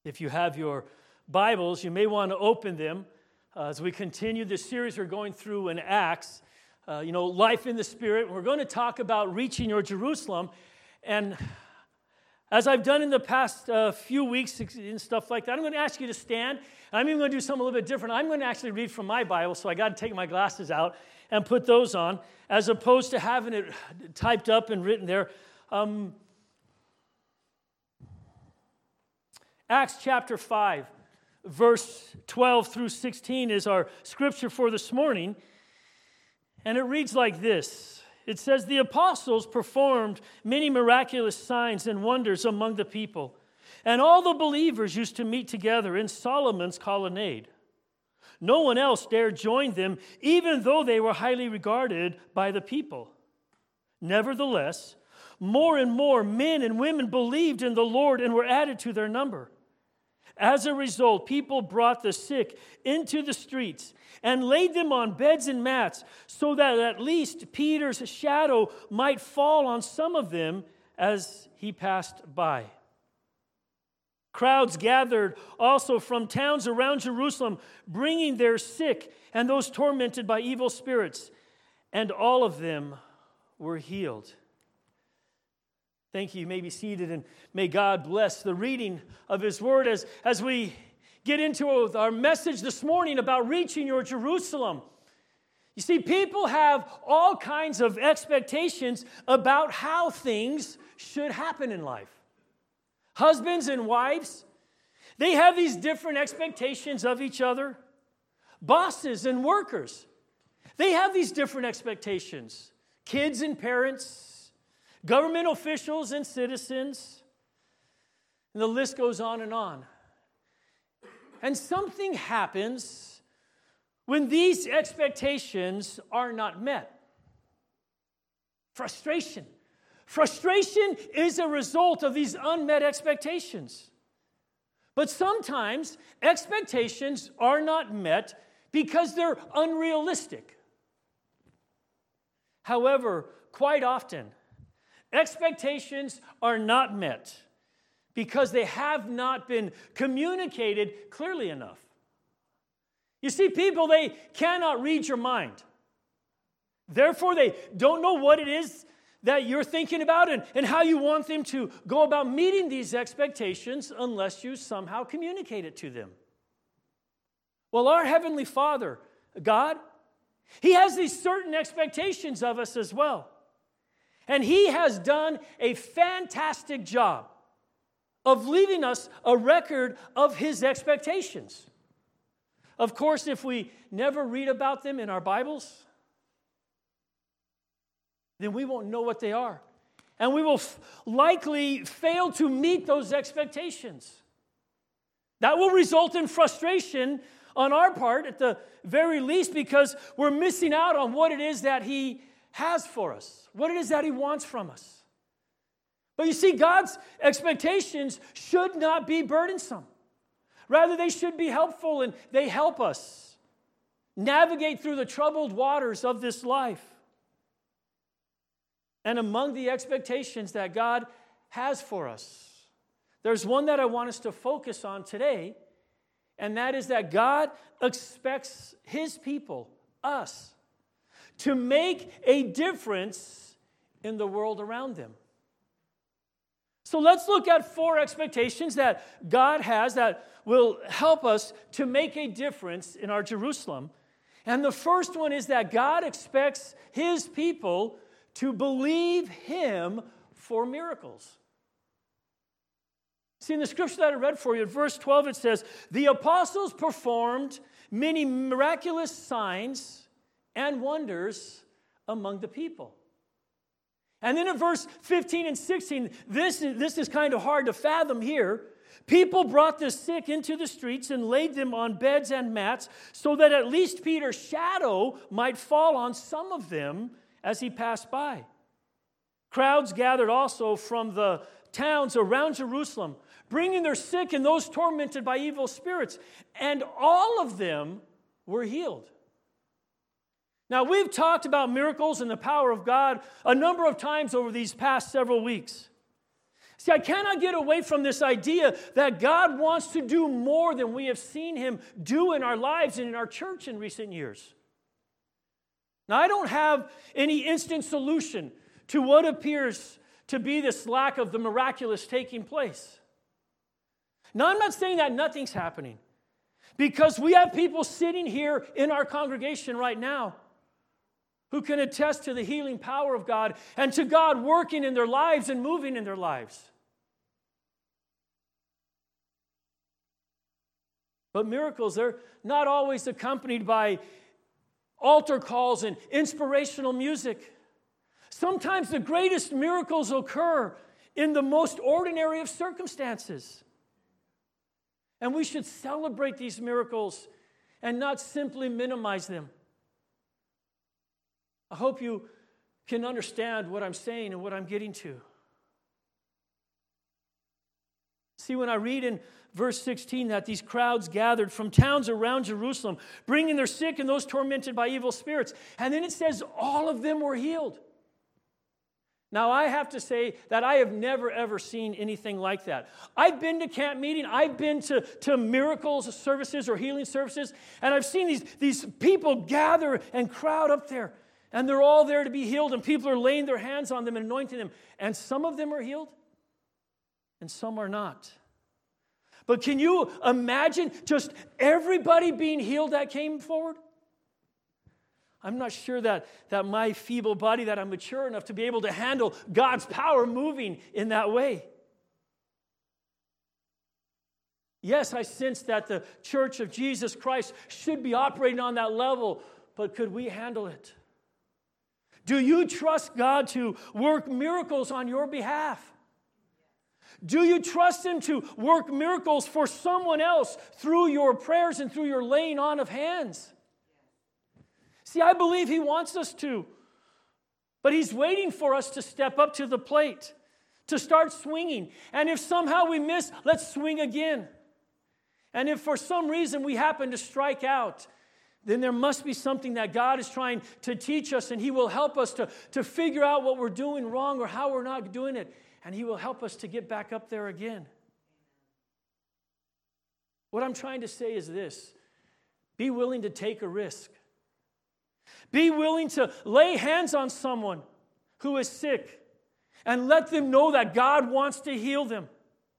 If you have your Bibles, you may want to open them as we continue this series we're going through in Acts, life in the Spirit. We're going to talk about reaching your Jerusalem. And as I've done in the past few weeks and stuff like that, I'm going to ask you to stand. I'm even going to do something a little bit different. I'm going to actually read from my Bible, so I got to take my glasses out and put those on, as opposed to having it typed up and written there. Acts chapter 5, verse 12 through 16 is our scripture for this morning. And it reads like this. It says, "The apostles performed many miraculous signs and wonders among the people, and all the believers used to meet together in Solomon's colonnade. No one else dared join them, even though they were highly regarded by the people. Nevertheless, more and more men and women believed in the Lord and were added to their number. As a result, people brought the sick into the streets and laid them on beds and mats, so that at least Peter's shadow might fall on some of them as he passed by. Crowds gathered also from towns around Jerusalem, bringing their sick and those tormented by evil spirits, and all of them were healed." Thank you. You may be seated, and may God bless the reading of His Word as we get into our message this morning about reaching your Jerusalem. You see, people have all kinds of expectations about how things should happen in life. Husbands and wives, they have these different expectations of each other. Bosses and workers, they have these different expectations. Kids and parents, government officials and citizens, and the list goes on and on. And something happens when these expectations are not met. Frustration. Frustration is a result of these unmet expectations. But sometimes expectations are not met because they're unrealistic. However, quite often, expectations are not met because they have not been communicated clearly enough. You see, people, they cannot read your mind. Therefore, they don't know what it is that you're thinking about and how you want them to go about meeting these expectations unless you somehow communicate it to them. Well, our Heavenly Father, God, He has these certain expectations of us as well. And He has done a fantastic job of leaving us a record of His expectations. Of course, if we never read about them in our Bibles, then we won't know what they are. And we will likely fail to meet those expectations. That will result in frustration on our part at the very least, because we're missing out on what it is that He has for us, what it is that He wants from us. But you see, God's expectations should not be burdensome. Rather, they should be helpful, and they help us navigate through the troubled waters of this life. And among the expectations that God has for us, there's one that I want us to focus on today, and that is that God expects His people, us, to make a difference in the world around them. So let's look at 4 expectations that God has that will help us to make a difference in our Jerusalem. And the first one is that God expects His people to believe Him for miracles. See, in the scripture that I read for you, in verse 12, it says, "The apostles performed many miraculous signs and wonders among the people." And then in verse 15 and 16, this is kind of hard to fathom here. People brought the sick into the streets and laid them on beds and mats, so that at least Peter's shadow might fall on some of them as he passed by. Crowds gathered also from the towns around Jerusalem, bringing their sick and those tormented by evil spirits, and all of them were healed. Now, we've talked about miracles and the power of God a number of times over these past several weeks. See, I cannot get away from this idea that God wants to do more than we have seen him do in our lives and in our church in recent years. Now, I don't have any instant solution to what appears to be this lack of the miraculous taking place. Now, I'm not saying that nothing's happening, because we have people sitting here in our congregation right now who can attest to the healing power of God and to God working in their lives and moving in their lives. But miracles, they're not always accompanied by altar calls and inspirational music. Sometimes the greatest miracles occur in the most ordinary of circumstances. And we should celebrate these miracles and not simply minimize them. I hope you can understand what I'm saying and what I'm getting to. See, when I read in verse 16 that these crowds gathered from towns around Jerusalem, bringing their sick and those tormented by evil spirits, and then it says all of them were healed. Now, I have to say that I have never, ever seen anything like that. I've been to camp meeting, I've been to miracles services or healing services, and I've seen these people gather and crowd up there. And they're all there to be healed, and people are laying their hands on them and anointing them. And some of them are healed, and some are not. But can you imagine just everybody being healed that came forward? I'm not sure that my feeble body, that I'm mature enough to be able to handle God's power moving in that way. Yes, I sense that the Church of Jesus Christ should be operating on that level, but could we handle it? Do you trust God to work miracles on your behalf? Do you trust him to work miracles for someone else through your prayers and through your laying on of hands? See, I believe he wants us to, but he's waiting for us to step up to the plate, to start swinging. And if somehow we miss, let's swing again. And if for some reason we happen to strike out, then there must be something that God is trying to teach us, and he will help us to figure out what we're doing wrong or how we're not doing it, and he will help us to get back up there again. What I'm trying to say is this: be willing to take a risk. Be willing to lay hands on someone who is sick and let them know that God wants to heal them.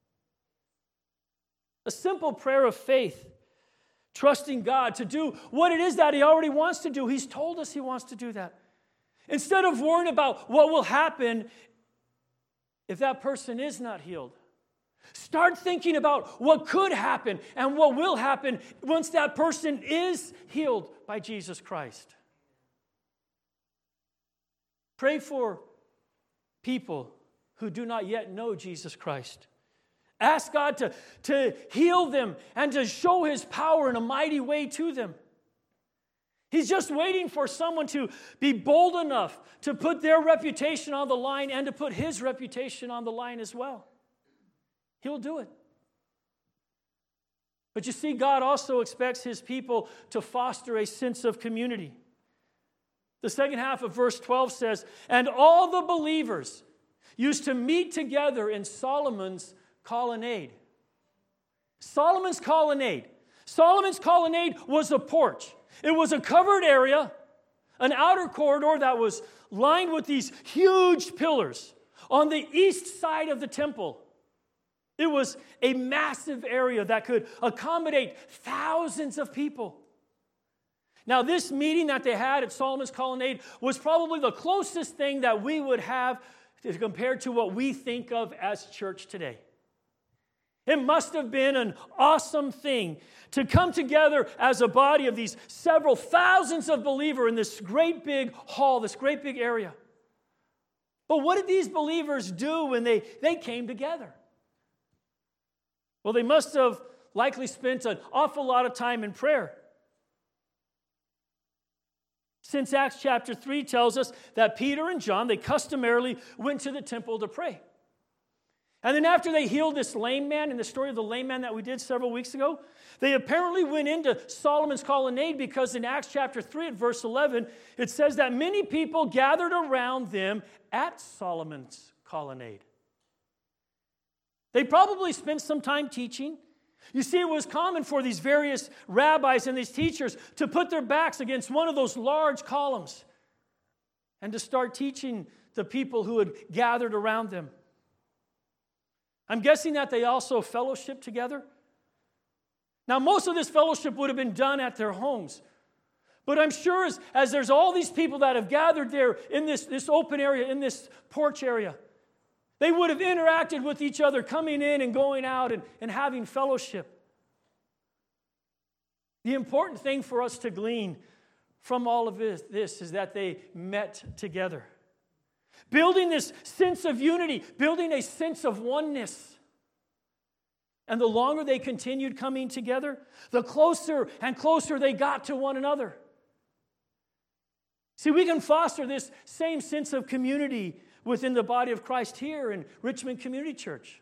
A simple prayer of faith, trusting God to do what it is that he already wants to do. He's told us he wants to do that. Instead of worrying about what will happen if that person is not healed, start thinking about what could happen and what will happen once that person is healed by Jesus Christ. Pray for people who do not yet know Jesus Christ. Ask God to heal them and to show his power in a mighty way to them. He's just waiting for someone to be bold enough to put their reputation on the line and to put his reputation on the line as well. He'll do it. But you see, God also expects his people to foster a sense of community. The second half of verse 12 says, "And all the believers used to meet together in Solomon's colonnade." Solomon's colonnade. Solomon's colonnade was a porch. It was a covered area, an outer corridor that was lined with these huge pillars on the east side of the temple. It was a massive area that could accommodate thousands of people. Now, this meeting that they had at Solomon's colonnade was probably the closest thing that we would have compared to what we think of as church today. It must have been an awesome thing to come together as a body of these several thousands of believers in this great big hall, this great big area. But what did these believers do when they came together? Well, they must have likely spent an awful lot of time in prayer. Since Acts chapter 3 tells us that Peter and John, they customarily went to the temple to pray. And then after they healed this lame man, in the story of the lame man that we did several weeks ago, they apparently went into Solomon's colonnade because in Acts chapter 3 at verse 11, it says that many people gathered around them at Solomon's colonnade. They probably spent some time teaching. You see, it was common for these various rabbis and these teachers to put their backs against one of those large columns and to start teaching the people who had gathered around them. I'm guessing that they also fellowshiped together. Now, most of this fellowship would have been done at their homes. But I'm sure as there's all these people that have gathered there in this open area, in this porch area, they would have interacted with each other, coming in and going out and having fellowship. The important thing for us to glean from all of this is that they met together. Building this sense of unity, building a sense of oneness. And the longer they continued coming together, the closer and closer they got to one another. See, we can foster this same sense of community within the body of Christ here in Richmond Community Church.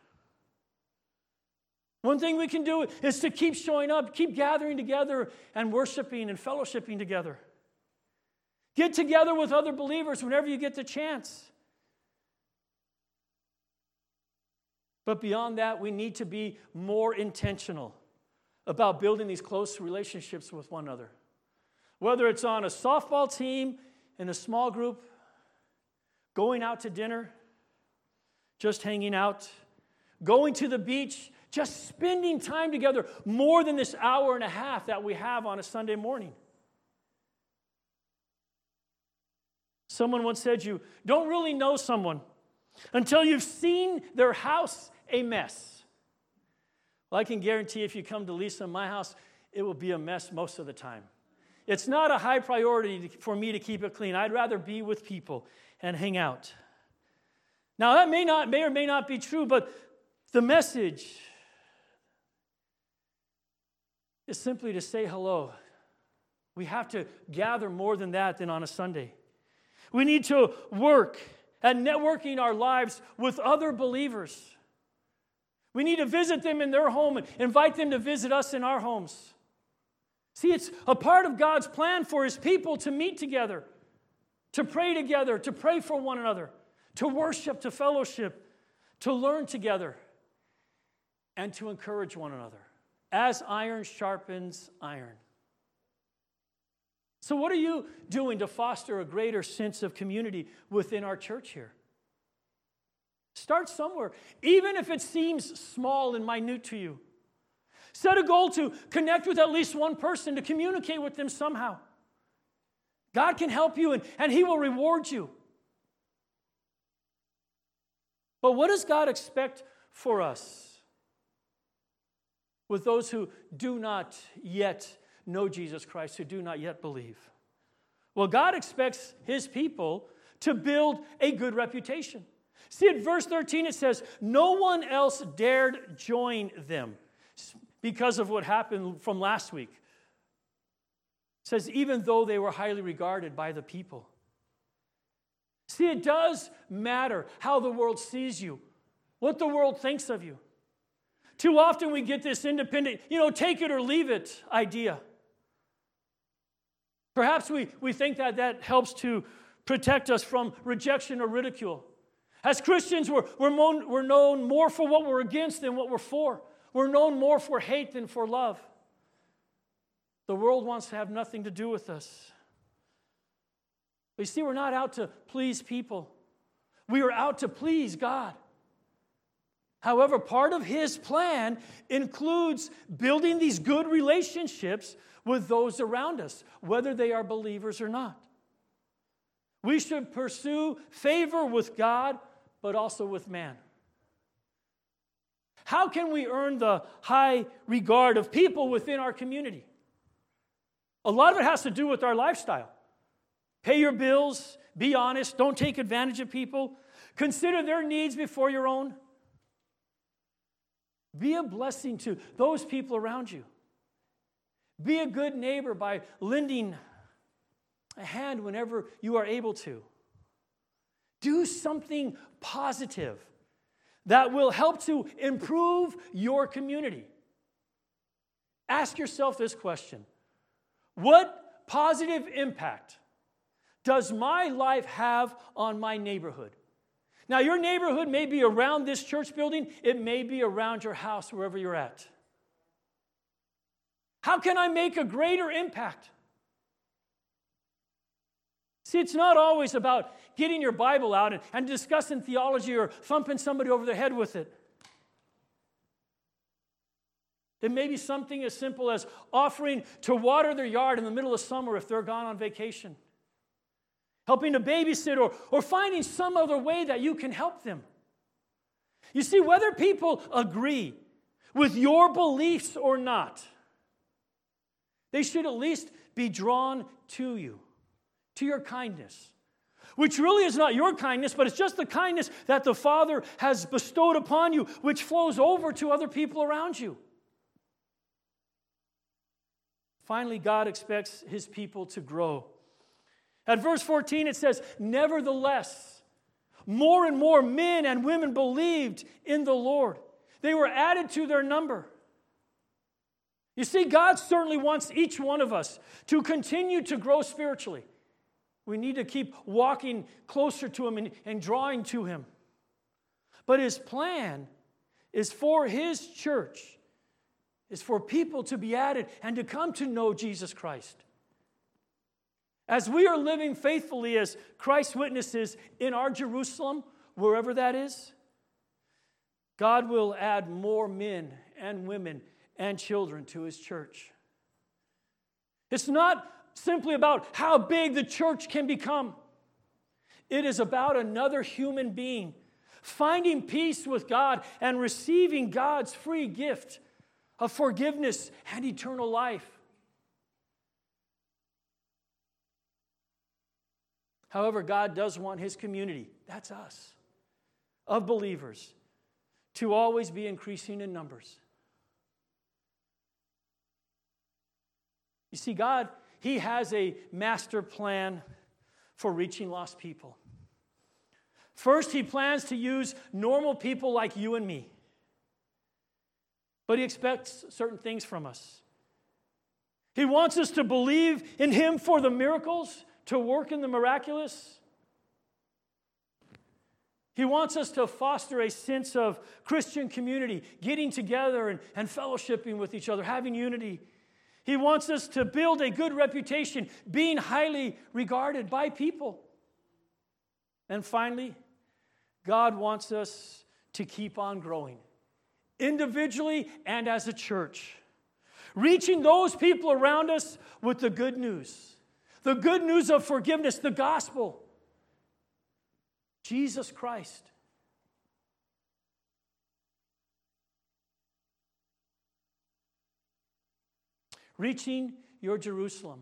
One thing we can do is to keep showing up, keep gathering together and worshiping and fellowshipping together. Get together with other believers whenever you get the chance. But beyond that, we need to be more intentional about building these close relationships with one another. Whether it's on a softball team, in a small group, going out to dinner, just hanging out, going to the beach, just spending time together more than this hour and a half that we have on a Sunday morning. Someone once said you don't really know someone until you've seen their house a mess. Well, I can guarantee if you come to Lisa in my house, it will be a mess most of the time. It's not a high priority for me to keep it clean. I'd rather be with people and hang out. Now, that may or may not be true, but the message is simply to say hello. We have to gather more than that than on a Sunday. We need to work at networking our lives with other believers. We need to visit them in their home and invite them to visit us in our homes. See, it's a part of God's plan for His people to meet together, to pray for one another, to worship, to fellowship, to learn together, and to encourage one another, as iron sharpens iron. So what are you doing to foster a greater sense of community within our church here? Start somewhere, even if it seems small and minute to you. Set a goal to connect with at least one person, to communicate with them somehow. God can help you and He will reward you. But what does God expect for us with those who do not yet know Jesus Christ, who do not yet believe? Well, God expects His people to build a good reputation. See, at verse 13 it says, no one else dared join them because of what happened from last week. It says, even though they were highly regarded by the people. See, it does matter how the world sees you, what the world thinks of you. Too often we get this independent, take it or leave it idea. Perhaps we think that helps to protect us from rejection or ridicule. As Christians, we're known more for what we're against than what we're for. We're known more for hate than for love. The world wants to have nothing to do with us. But you see, we're not out to please people. We are out to please God. However, part of His plan includes building these good relationships with those around us, whether they are believers or not. We should pursue favor with God, but also with man. How can we earn the high regard of people within our community? A lot of it has to do with our lifestyle. Pay your bills, be honest, don't take advantage of people. Consider their needs before your own. Be a blessing to those people around you. Be a good neighbor by lending a hand whenever you are able to. Do something positive that will help to improve your community. Ask yourself this question. What positive impact does my life have on my neighborhood? Now, your neighborhood may be around this church building. It may be around your house, wherever you're at. How can I make a greater impact? See, it's not always about getting your Bible out and discussing theology or thumping somebody over the head with it. It may be something as simple as offering to water their yard in the middle of summer if they're gone on vacation. Helping to babysit or finding some other way that you can help them. You see, whether people agree with your beliefs or not, they should at least be drawn to you, to your kindness, which really is not your kindness, but it's just the kindness that the Father has bestowed upon you, which flows over to other people around you. Finally, God expects His people to grow. At verse 14, it says, "Nevertheless, more and more men and women believed in the Lord. They were added to their number." You see, God certainly wants each one of us to continue to grow spiritually. We need to keep walking closer to Him and drawing to Him. But His plan is for His church, is for people to be added and to come to know Jesus Christ. As we are living faithfully as Christ's witnesses in our Jerusalem, wherever that is, God will add more men and women and children to His church. It's not simply about how big the church can become. It is about another human being finding peace with God and receiving God's free gift of forgiveness and eternal life. However, God does want His community, that's us, of believers, to always be increasing in numbers. You see, God, He has a master plan for reaching lost people. First, He plans to use normal people like you and me. But He expects certain things from us. He wants us to believe in Him for the miracles, to work in the miraculous. He wants us to foster a sense of Christian community, getting together and fellowshipping with each other, having unity. He wants us to build a good reputation, being highly regarded by people. And finally, God wants us to keep on growing, individually and as a church, reaching those people around us with the good news of forgiveness, the gospel, Jesus Christ. Reaching your Jerusalem.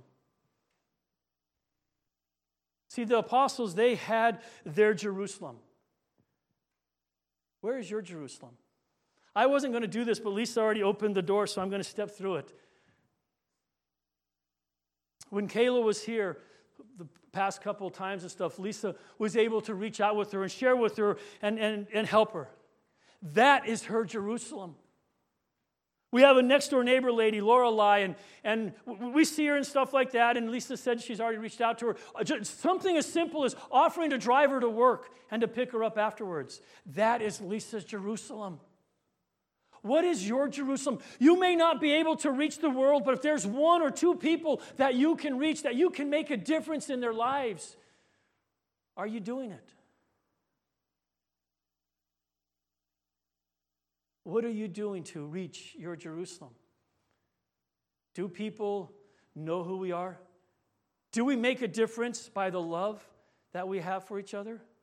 See, the apostles, they had their Jerusalem. Where is your Jerusalem? I wasn't going to do this, but Lisa already opened the door, so I'm going to step through it. When Kayla was here the past couple of times and stuff, Lisa was able to reach out with her and share with her and help her. That is her Jerusalem. We have a next-door neighbor lady, Lorelei, and we see her and stuff like that, and Lisa said she's already reached out to her. Just something as simple as offering to drive her to work and to pick her up afterwards. That is Lisa's Jerusalem. What is your Jerusalem? You may not be able to reach the world, but if there's one or two people that you can reach, that you can make a difference in their lives, are you doing it? What are you doing to reach your Jerusalem? Do people know who we are? Do we make a difference by the love that we have for each other?